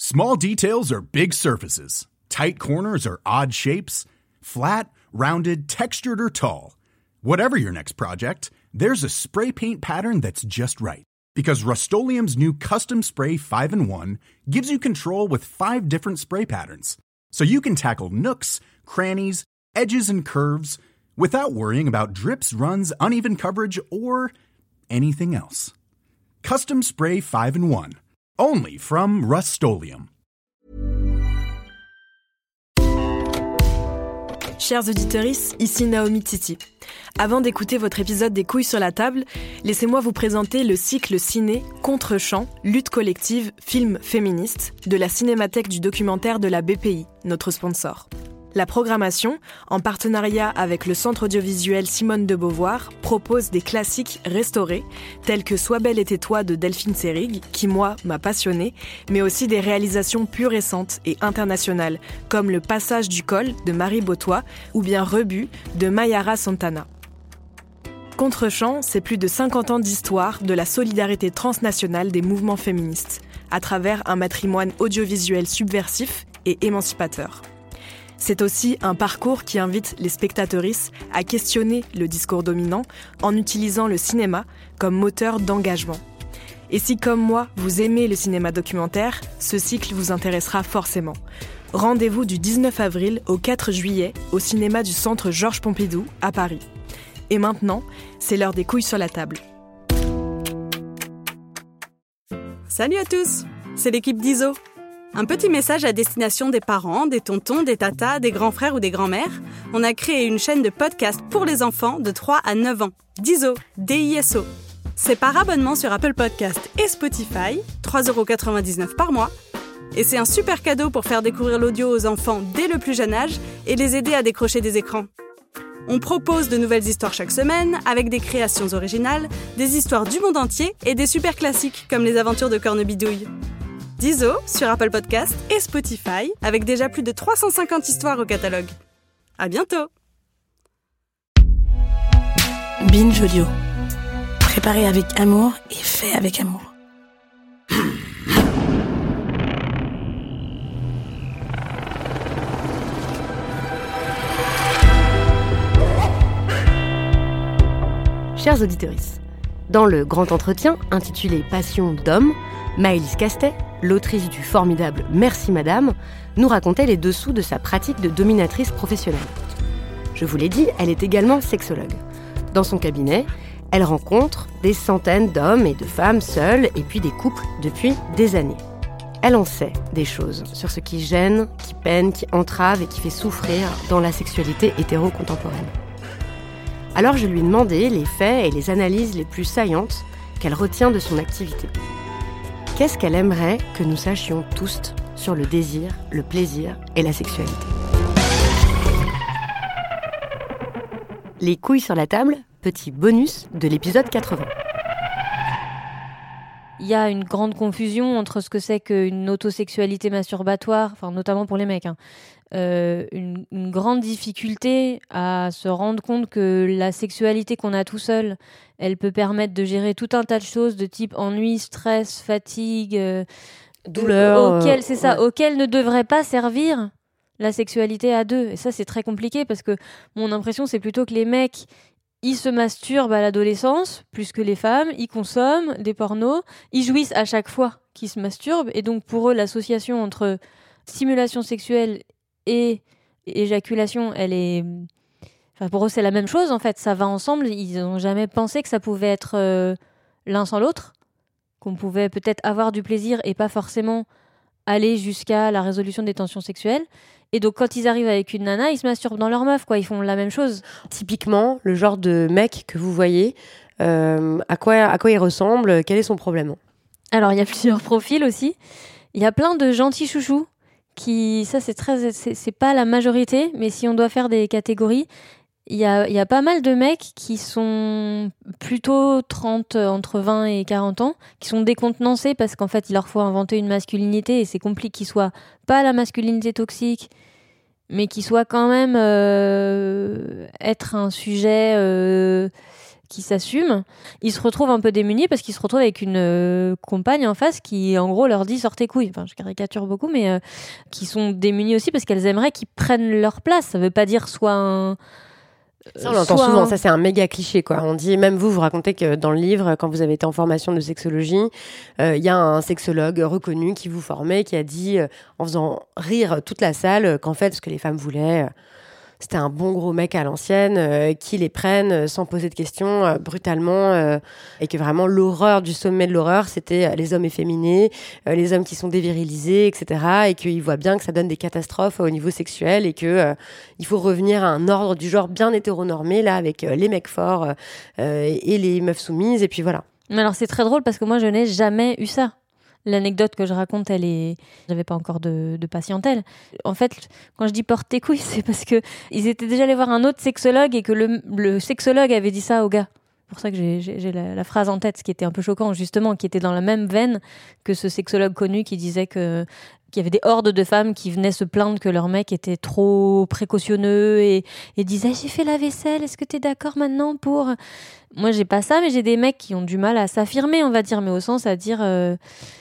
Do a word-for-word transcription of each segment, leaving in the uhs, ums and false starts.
Small details are big surfaces. Tight corners are odd shapes. Flat, rounded, textured, or tall. Whatever your next project, there's a spray paint pattern that's just right. Because Rust-Oleum's new Custom Spray five in one gives you control with five different spray patterns. So you can tackle nooks, crannies, edges, and curves without worrying about drips, runs, uneven coverage, or anything else. Custom Spray five in one. Only from Rust-Oleum. Chers auditeurs, ici Naomi Titi. Avant d'écouter votre épisode des couilles sur la table, laissez-moi vous présenter le cycle ciné Contre-champ, lutte collective, film féministe de la Cinémathèque du documentaire de la B P I, notre sponsor. La programmation, en partenariat avec le Centre audiovisuel Simone de Beauvoir, propose des classiques restaurés, tels que Sois belle et tais-toi de Delphine Seyrig, qui, moi, m'a passionnée, mais aussi des réalisations plus récentes et internationales, comme Le Passage du Col de Marie Botois ou bien Rebut de Mayara Santana. Contre-champ, c'est plus de cinquante ans d'histoire de la solidarité transnationale des mouvements féministes, à travers un patrimoine audiovisuel subversif et émancipateur. C'est aussi un parcours qui invite les spectatrices à questionner le discours dominant en utilisant le cinéma comme moteur d'engagement. Et si, comme moi, vous aimez le cinéma documentaire, ce cycle vous intéressera forcément. Rendez-vous du dix-neuf avril au quatre juillet au cinéma du Centre Georges Pompidou à Paris. Et maintenant, c'est l'heure des couilles sur la table. Salut à tous, c'est l'équipe d'I S O. Un petit message à destination des parents, des tontons, des tatas, des grands frères ou des grands-mères. On a créé une chaîne de podcast pour les enfants de trois à neuf ans. d'I S O, D I S O. C'est par abonnement sur Apple Podcast et Spotify, trois euros quatre-vingt-dix-neuf par mois. Et c'est un super cadeau pour faire découvrir l'audio aux enfants dès le plus jeune âge et les aider à décrocher des écrans. On propose de nouvelles histoires chaque semaine, avec des créations originales, des histoires du monde entier et des super classiques comme les aventures de Cornebidouille. d'I S O sur Apple Podcast et Spotify, avec déjà plus de trois cent cinquante histoires au catalogue. À bientôt. Binge Audio. Préparé avec amour et fait avec amour. Chers auditeurs, dans le grand entretien intitulé Passion d'homme, Maëlys Castet, l'autrice du formidable Merci Madame, nous racontait les dessous de sa pratique de dominatrice professionnelle. Je vous l'ai dit, elle est également sexologue. Dans son cabinet, elle rencontre des centaines d'hommes et de femmes seuls et puis des couples depuis des années. Elle en sait des choses sur ce qui gêne, qui peine, qui entrave et qui fait souffrir dans la sexualité hétéro-contemporaine. Alors je lui ai demandé les faits et les analyses les plus saillantes qu'elle retient de son activité. Qu'est-ce qu'elle aimerait que nous sachions tous sur le désir, le plaisir et la sexualité ? Les couilles sur la table, petit bonus de l'épisode quatre-vingts. Il y a une grande confusion entre ce que c'est qu'une autosexualité masturbatoire, enfin notamment pour les mecs, hein. euh, une, une grande difficulté à se rendre compte que la sexualité qu'on a tout seul, elle peut permettre de gérer tout un tas de choses de type ennui, stress, fatigue, euh, douleur, auquel, c'est ça, ouais. auquel ne devrait pas servir la sexualité à deux. Et ça, c'est très compliqué parce que mon impression, c'est plutôt que les mecs, ils se masturbent à l'adolescence, plus que les femmes, ils consomment des pornos, ils jouissent à chaque fois qu'ils se masturbent, et donc pour eux, l'association entre stimulation sexuelle et éjaculation, elle est... Enfin, pour eux, c'est la même chose, en fait, ça va ensemble, ils n'ont jamais pensé que ça pouvait être euh, l'un sans l'autre, qu'on pouvait peut-être avoir du plaisir et pas forcément aller jusqu'à la résolution des tensions sexuelles. Et donc, quand ils arrivent avec une nana, ils se masturbent dans leur meuf, quoi. Ils font la même chose. Typiquement, le genre de mec que vous voyez, euh, à quoi, à quoi il ressemble, quel est son problème ? Alors, il y a plusieurs profils aussi. Il y a plein de gentils chouchous qui, ça, c'est très, c'est, c'est pas la majorité, mais si on doit faire des catégories, il y a, il y a pas mal de mecs qui sont plutôt trente, entre vingt et quarante ans, qui sont décontenancés parce qu'en fait, il leur faut inventer une masculinité et c'est compliqué qu'ils soient pas la masculinité toxique, mais qui soit quand même euh, être un sujet euh, qui s'assument, ils se retrouvent un peu démunis parce qu'ils se retrouvent avec une euh, compagne en face qui, en gros, leur dit sortez couilles. Enfin, je caricature beaucoup, mais euh, qui sont démunies aussi parce qu'elles aimeraient qu'ils prennent leur place. Ça veut pas dire soit un... Ça, on l'entend soit souvent, un... ça c'est un méga cliché, quoi. On dit, même vous, vous racontez que dans le livre, quand vous avez été en formation de sexologie, il euh, y a un sexologue reconnu qui vous formait, qui a dit, euh, en faisant rire toute la salle, euh, qu'en fait, ce que les femmes voulaient, euh, c'était un bon gros mec à l'ancienne, euh, qui les prenne euh, sans poser de questions, euh, brutalement, euh, et que vraiment l'horreur du sommet de l'horreur, c'était euh, les hommes efféminés, euh, les hommes qui sont dévirilisés, et cetera. Et qu'ils voient bien que ça donne des catastrophes au niveau sexuel et que euh, il faut revenir à un ordre du genre bien hétéronormé, là, avec euh, les mecs forts euh, et les meufs soumises, et puis voilà. Mais alors, c'est très drôle parce que moi, je n'ai jamais eu ça. L'anecdote que je raconte, elle est... J'avais pas encore de, de patientèle. En fait, quand je dis porte tes couilles, c'est parce que ils étaient déjà allés voir un autre sexologue et que le, le sexologue avait dit ça au gars. C'est pour ça que j'ai, j'ai, j'ai la, la phrase en tête, ce qui était un peu choquant, justement, qui était dans la même veine que ce sexologue connu qui disait que qu'il y avait des hordes de femmes qui venaient se plaindre que leur mec était trop précautionneux et, et disait « J'ai fait la vaisselle, est-ce que t'es d'accord maintenant pour... » Moi, j'ai pas ça, mais j'ai des mecs qui ont du mal à s'affirmer, on va dire, mais au sens à dire... Euh...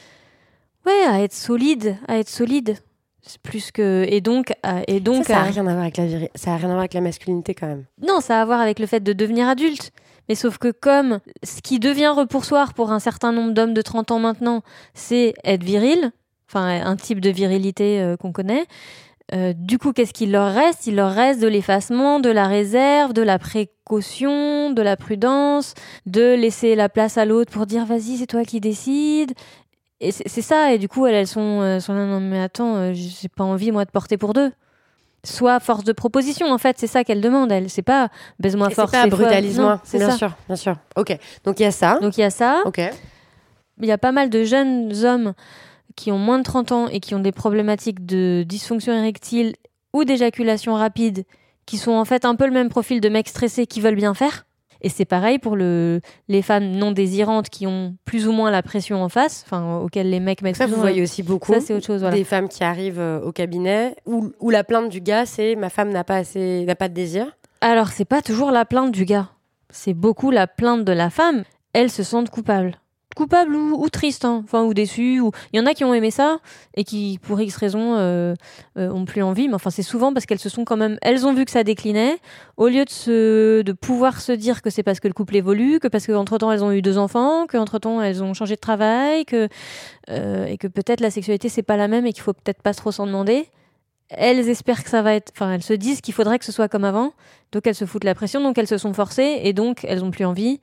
Ouais, à être solide, à être solide. C'est plus que... Et donc... Et donc ça, ça a à... rien à voir avec la vir... ça a rien à voir avec la masculinité, quand même. Non, ça a à voir avec le fait de devenir adulte. Mais sauf que comme ce qui devient repoussoir pour un certain nombre d'hommes de trente ans maintenant, c'est être viril, enfin un type de virilité euh, qu'on connaît, euh, du coup, qu'est-ce qu'il leur reste ? Il leur reste de l'effacement, de la réserve, de la précaution, de la prudence, de laisser la place à l'autre pour dire « Vas-y, c'est toi qui décides ». Et c'est, c'est ça, et du coup, elles, elles sont, euh, sont là, non mais attends, euh, j'ai pas envie, moi, de porter pour deux. Soit force de proposition, en fait, c'est ça qu'elles demandent, elles. C'est pas baise-moi fort, c'est pas brutalise-moi. C'est bien ça. sûr, bien sûr. Ok, donc il y a ça. Donc il y a ça. Ok. Il y a pas mal de jeunes hommes qui ont moins de trente ans et qui ont des problématiques de dysfonction érectile ou d'éjaculation rapide, qui sont en fait un peu le même profil de mecs stressés qui veulent bien faire. Et c'est pareil pour le, les femmes non désirantes qui ont plus ou moins la pression en face, enfin auxquelles les mecs mettent. Ça, vous voyez la... aussi beaucoup. Ça, c'est autre chose. Voilà. Des femmes qui arrivent euh, au cabinet où, où la plainte du gars, c'est ma femme n'a pas assez, n'a pas de désir. Alors, c'est pas toujours la plainte du gars. C'est beaucoup la plainte de la femme. Elles se sentent coupables. Coupables ou, ou tristes, hein. Enfin, ou déçues. Ou... Il y en a qui ont aimé ça et qui, pour X raisons, euh, euh, ont plus envie. Mais enfin, c'est souvent parce qu'elles se sont quand même... Elles ont vu que ça déclinait. Au lieu de, se... de pouvoir se dire que c'est parce que le couple évolue, que parce qu'entre-temps, elles ont eu deux enfants, qu'entre-temps, elles ont changé de travail, que, euh, et que peut-être la sexualité, c'est pas la même et qu'il faut peut-être pas trop s'en demander. Elles espèrent que ça va être... Enfin, elles se disent qu'il faudrait que ce soit comme avant. Donc, elles se foutent la pression. Donc, elles se sont forcées. Et donc, elles ont plus envie.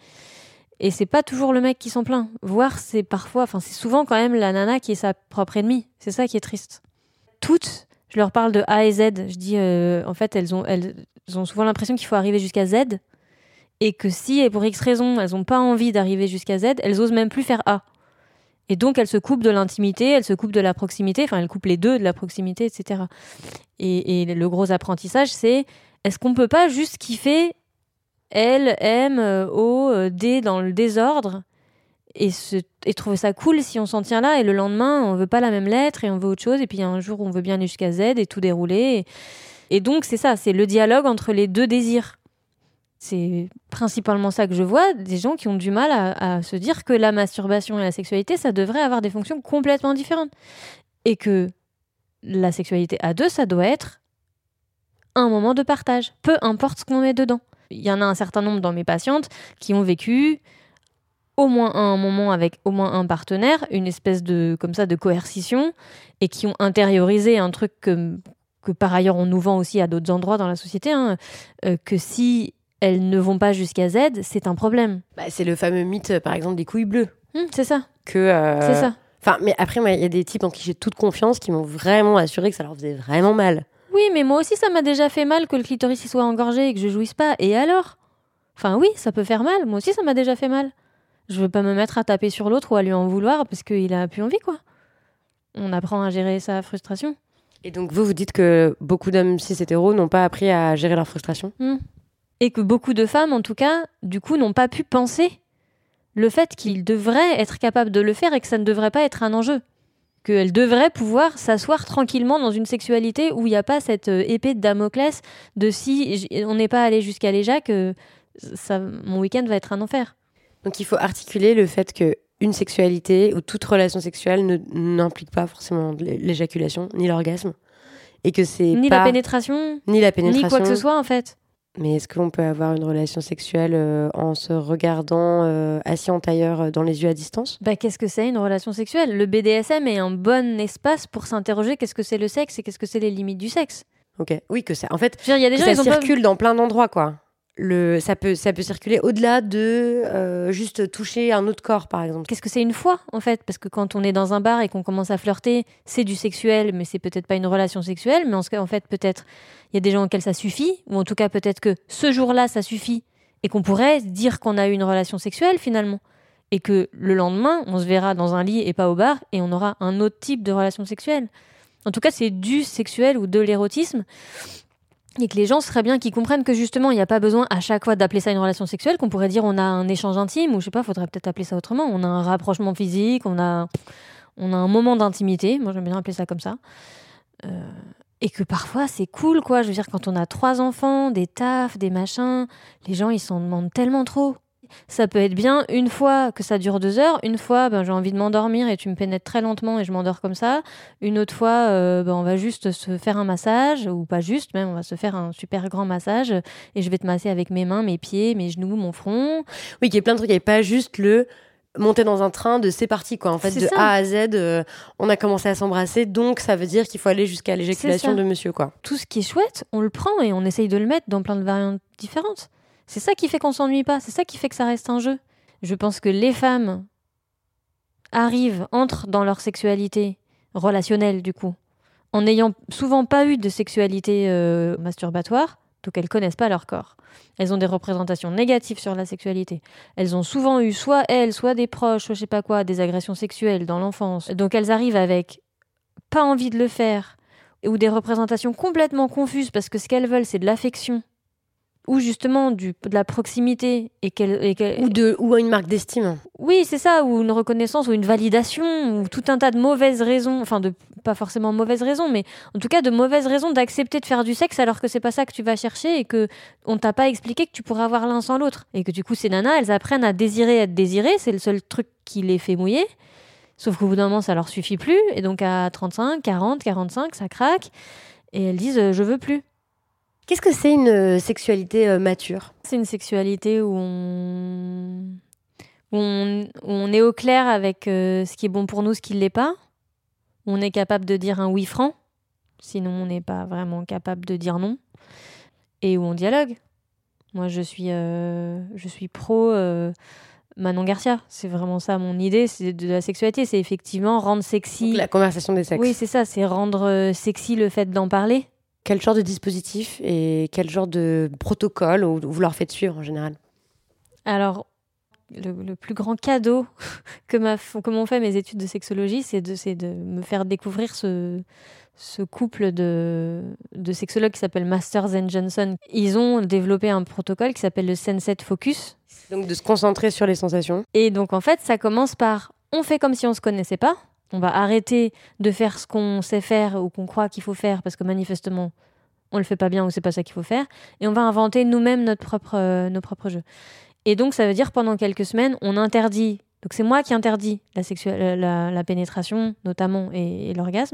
Et c'est pas toujours le mec qui s'en plaint. Voire, c'est parfois... Enfin, c'est souvent quand même la nana qui est sa propre ennemie. C'est ça qui est triste. Toutes, je leur parle de A et Z. Je dis, euh, en fait, elles ont, elles ont souvent l'impression qu'il faut arriver jusqu'à Z. Et que si, et pour X raisons, elles ont pas envie d'arriver jusqu'à Z, elles osent même plus faire A. Et donc, elles se coupent de l'intimité, elles se coupent de la proximité. Enfin, elles coupent les deux de la proximité, et cetera. Et, et le gros apprentissage, c'est... Est-ce qu'on peut pas juste kiffer L, M, O, D dans le désordre et, se, et trouver ça cool si on s'en tient là et le lendemain on veut pas la même lettre et on veut autre chose et puis un jour on veut bien aller jusqu'à Z et tout dérouler et, et donc c'est ça, c'est le dialogue entre les deux désirs. C'est principalement ça que je vois, des gens qui ont du mal à, à se dire que la masturbation et la sexualité ça devrait avoir des fonctions complètement différentes et que la sexualité à deux ça doit être un moment de partage, peu importe ce qu'on met dedans. Il y en a un certain nombre dans mes patientes qui ont vécu au moins un moment avec au moins un partenaire, une espèce de, comme ça, de coercition, et qui ont intériorisé un truc que, que par ailleurs on nous vend aussi à d'autres endroits dans la société, hein, euh, que si elles ne vont pas jusqu'à Z, c'est un problème. Bah, c'est le fameux mythe, par exemple, des couilles bleues. Hum, c'est ça. Que, euh... C'est ça. Enfin, mais après, il y a des types en qui j'ai toute confiance qui m'ont vraiment assuré que ça leur faisait vraiment mal. Oui, mais moi aussi, ça m'a déjà fait mal que le clitoris y soit engorgé et que je jouisse pas. Et alors ? Enfin oui, ça peut faire mal. Moi aussi, ça m'a déjà fait mal. Je veux pas me mettre à taper sur l'autre ou à lui en vouloir parce qu'il a plus envie, quoi. On apprend à gérer sa frustration. Et donc vous, vous dites que beaucoup d'hommes cis-hétéros n'ont pas appris à gérer leur frustration ? Mmh. Et que beaucoup de femmes, en tout cas, du coup, n'ont pas pu penser le fait qu'ils devraient être capables de le faire et que ça ne devrait pas être un enjeu. Qu'elle devrait pouvoir s'asseoir tranquillement dans une sexualité où il n'y a pas cette épée de Damoclès de si on n'est pas allé jusqu'à l'éjac, euh, ça, mon week-end va être un enfer. Donc il faut articuler le fait qu'une sexualité ou toute relation sexuelle ne, n'implique pas forcément l'éjaculation ni l'orgasme. Et que c'est ni pas... la pénétration, ni la pénétration, ni quoi que ce soit en fait. Mais est-ce qu'on peut avoir une relation sexuelle euh, en se regardant euh, assis en tailleur euh, dans les yeux à distance ? Bah, qu'est-ce que c'est une relation sexuelle ? Le B D S M est un bon espace pour s'interroger qu'est-ce que c'est le sexe et qu'est-ce que c'est les limites du sexe. Ok, oui, que ça. En fait, je veux dire, y a des gens, ça ils ont circule pas... dans plein d'endroits, quoi. Le, ça, peut, ça peut circuler au-delà de euh, juste toucher un autre corps, par exemple. Qu'est-ce que c'est une fois, en fait ? Parce que quand on est dans un bar et qu'on commence à flirter, c'est du sexuel, mais c'est peut-être pas une relation sexuelle. Mais en fait, peut-être, il y a des gens auxquels ça suffit, ou en tout cas, peut-être que ce jour-là, ça suffit, et qu'on pourrait dire qu'on a eu une relation sexuelle, finalement. Et que le lendemain, on se verra dans un lit et pas au bar, et on aura un autre type de relation sexuelle. En tout cas, c'est du sexuel ou de l'érotisme. Et que les gens seraient bien qu'ils comprennent que justement il n'y a pas besoin à chaque fois d'appeler ça une relation sexuelle, qu'on pourrait dire on a un échange intime, ou je sais pas, faudrait peut-être appeler ça autrement, on a un rapprochement physique, on a, on a un moment d'intimité, moi j'aime bien appeler ça comme ça, euh, et que parfois c'est cool quoi, je veux dire quand on a trois enfants, des tafs, des machins, les gens ils s'en demandent tellement trop. Ça peut être bien une fois que ça dure deux heures, une fois ben, j'ai envie de m'endormir et tu me pénètres très lentement et je m'endors comme ça, une autre fois euh, ben, on va juste se faire un massage, ou pas juste même, on va se faire un super grand massage et je vais te masser avec mes mains, mes pieds, mes genoux, mon front. Oui, qu'il y ait plein de trucs, il n'y avait pas juste le monter dans un train de c'est parti quoi, en fait c'est de ça. A à Z euh, on a commencé à s'embrasser, donc ça veut dire qu'il faut aller jusqu'à l'éjaculation de monsieur quoi. Tout ce qui est chouette, on le prend et on essaye de le mettre dans plein de variantes différentes. C'est ça qui fait qu'on s'ennuie pas, c'est ça qui fait que ça reste un jeu. Je pense que les femmes arrivent, entrent dans leur sexualité relationnelle du coup, en n'ayant souvent pas eu de sexualité euh, masturbatoire, donc elles connaissent pas leur corps. Elles ont des représentations négatives sur la sexualité. Elles ont souvent eu soit elles, soit des proches, soit je sais pas quoi, des agressions sexuelles dans l'enfance. Donc elles arrivent avec pas envie de le faire, ou des représentations complètement confuses parce que ce qu'elles veulent c'est de l'affection, ou justement du, de la proximité et qu'elle, et qu'elle... ou de ou une marque d'estime. Oui, c'est ça, ou une reconnaissance ou une validation, ou tout un tas de mauvaises raisons, enfin de pas forcément mauvaises raisons, mais en tout cas de mauvaises raisons d'accepter de faire du sexe alors que c'est pas ça que tu vas chercher et que on t'a pas expliqué que tu pourrais avoir l'un sans l'autre, et que du coup ces nanas elles apprennent à désirer être désirées, c'est le seul truc qui les fait mouiller. Sauf qu'au bout d'un moment ça leur suffit plus, et donc à trente-cinq, quarante, quarante-cinq ça craque et elles disent euh, je veux plus. Qu'est-ce que c'est une sexualité euh, mature ? C'est une sexualité où on... où on... où on est au clair avec euh, ce qui est bon pour nous, ce qui ne l'est pas. Où on est capable de dire un oui franc, sinon on n'est pas vraiment capable de dire non. Et où on dialogue. Moi, je suis, euh... je suis pro euh... Manon Garcia. C'est vraiment ça mon idée, c'est de la sexualité. C'est effectivement rendre sexy... Donc, la conversation des sexes. Oui, c'est ça, c'est rendre euh, sexy le fait d'en parler. Quel genre de dispositif et quel genre de protocole vous leur faites suivre en général ? Alors, le, le plus grand cadeau que, m'a, que m'ont fait mes études de sexologie, c'est de, c'est de me faire découvrir ce, ce couple de, de sexologues qui s'appelle Masters and Johnson. Ils ont développé un protocole qui s'appelle le Sunset Focus. Donc de se concentrer sur les sensations. Et donc en fait, ça commence par on fait comme si on ne se connaissait pas. On va arrêter de faire ce qu'on sait faire ou qu'on croit qu'il faut faire parce que manifestement, on le fait pas bien ou c'est pas ça qu'il faut faire. Et on va inventer nous-mêmes notre propre, euh, nos propres jeux. Et donc, ça veut dire pendant quelques semaines, on interdit. Donc, c'est moi qui interdis la, sexu- la, la pénétration, notamment, et, et l'orgasme,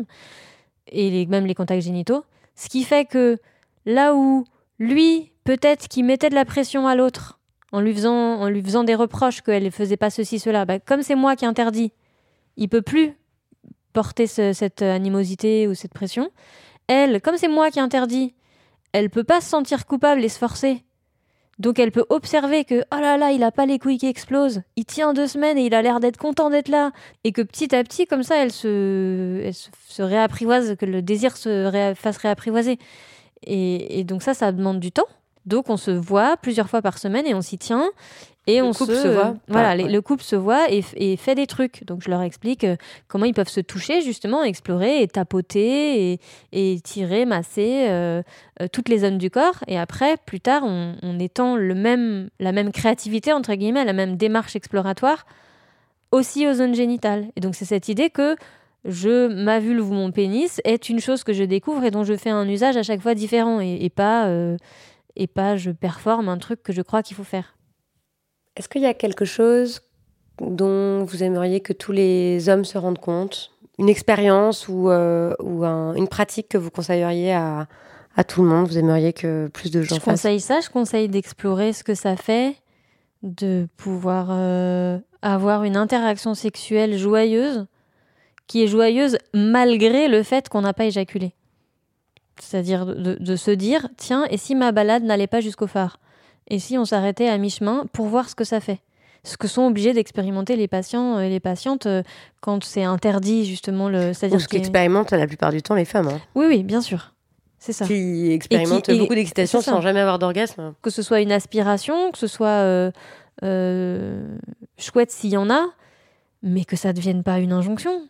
et les, même les contacts génitaux. Ce qui fait que là où lui, peut-être qu'il mettait de la pression à l'autre en lui faisant, en lui faisant des reproches qu'elle ne faisait pas ceci, cela, bah, comme c'est moi qui interdis, il peut plus porter ce, cette animosité ou cette pression. Elle, comme c'est moi qui interdis, elle peut pas se sentir coupable et se forcer. Donc elle peut observer que oh là là, il a pas les couilles qui explosent, il tient deux semaines et il a l'air d'être content d'être là, et que petit à petit comme ça elle se, elle se, se réapprivoise, que le désir se ré, fasse réapprivoiser. Et, et donc ça, ça demande du temps. Donc on se voit plusieurs fois par semaine et on s'y tient. Et le on couple se, se voit. Voilà, Ah, les, ouais. le couple se voit et, et fait des trucs. Donc je leur explique euh, comment ils peuvent se toucher, justement, explorer et tapoter et, et tirer, masser euh, euh, toutes les zones du corps. Et après, plus tard, on, on étend le même, la même créativité, entre guillemets, la même démarche exploratoire aussi aux zones génitales. Et donc c'est cette idée que je, ma vulve ou mon pénis est une chose que je découvre et dont je fais un usage à chaque fois différent et, et pas... Euh, et pas je performe un truc que je crois qu'il faut faire. Est-ce qu'il y a quelque chose dont vous aimeriez que tous les hommes se rendent compte ? Une expérience ou, euh, ou un, une pratique que vous conseilleriez à, à tout le monde ? Vous aimeriez que plus de gens je fassent ? Je conseille ça, je conseille d'explorer ce que ça fait, de pouvoir euh, avoir une interaction sexuelle joyeuse, qui est joyeuse malgré le fait qu'on n'a pas éjaculé. C'est-à-dire de, de se dire, tiens, et si ma balade n'allait pas jusqu'au phare ? Et si on s'arrêtait à mi-chemin pour voir ce que ça fait ? Ce que sont obligés d'expérimenter les patients et les patientes euh, quand c'est interdit, justement. Le, c'est-à-dire Ou ce qu'expérimentent la plupart du temps les femmes. Hein. Oui, oui, bien sûr. C'est ça. Qui expérimentent qui, beaucoup d'excitation sans jamais avoir d'orgasme. Que ce soit une aspiration, que ce soit euh, euh, chouette s'il y en a, mais que ça ne devienne pas une injonction.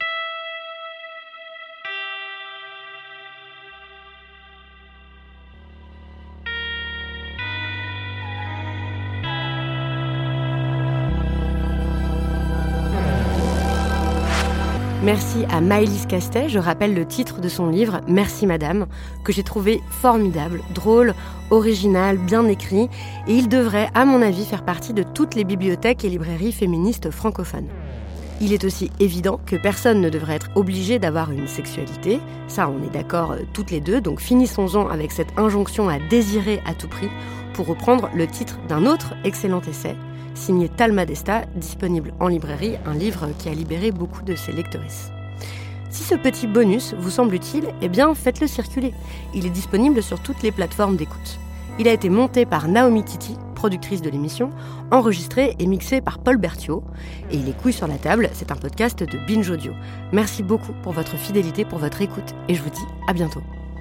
Merci à Maëlys Castet, je rappelle le titre de son livre « Merci Madame », que j'ai trouvé formidable, drôle, original, bien écrit, et il devrait, à mon avis, faire partie de toutes les bibliothèques et librairies féministes francophones. Il est aussi évident que personne ne devrait être obligé d'avoir une sexualité, ça on est d'accord euh, toutes les deux, donc finissons-en avec cette injonction à désirer à tout prix, pour reprendre le titre d'un autre excellent essai, signé Talma Desta, disponible en librairie, un livre qui a libéré beaucoup de ses lectrices. Si ce petit bonus vous semble utile, eh bien faites-le circuler. Il est disponible sur toutes les plateformes d'écoute. Il a été monté par Naomi Titi, productrice de l'émission, enregistré et mixé par Paul Berthiaud. Et Les Couilles sur la table, c'est un podcast de Binge Audio. Merci beaucoup pour votre fidélité, pour votre écoute, et je vous dis à bientôt.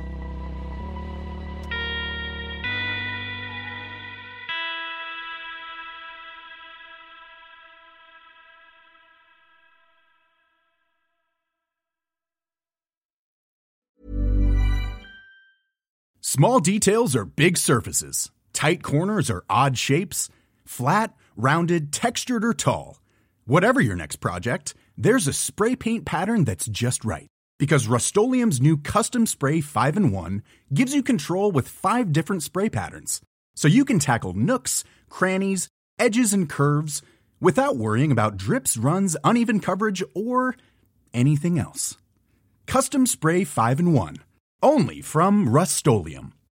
Small details are big surfaces. Tight corners are odd shapes. Flat, rounded, textured, or tall. Whatever your next project, there's a spray paint pattern that's just right. Because Rust-Oleum's new Custom Spray five in one gives you control with five different spray patterns. So you can tackle nooks, crannies, edges, and curves without worrying about drips, runs, uneven coverage, or anything else. Custom Spray five in one. Only from Rust-Oleum.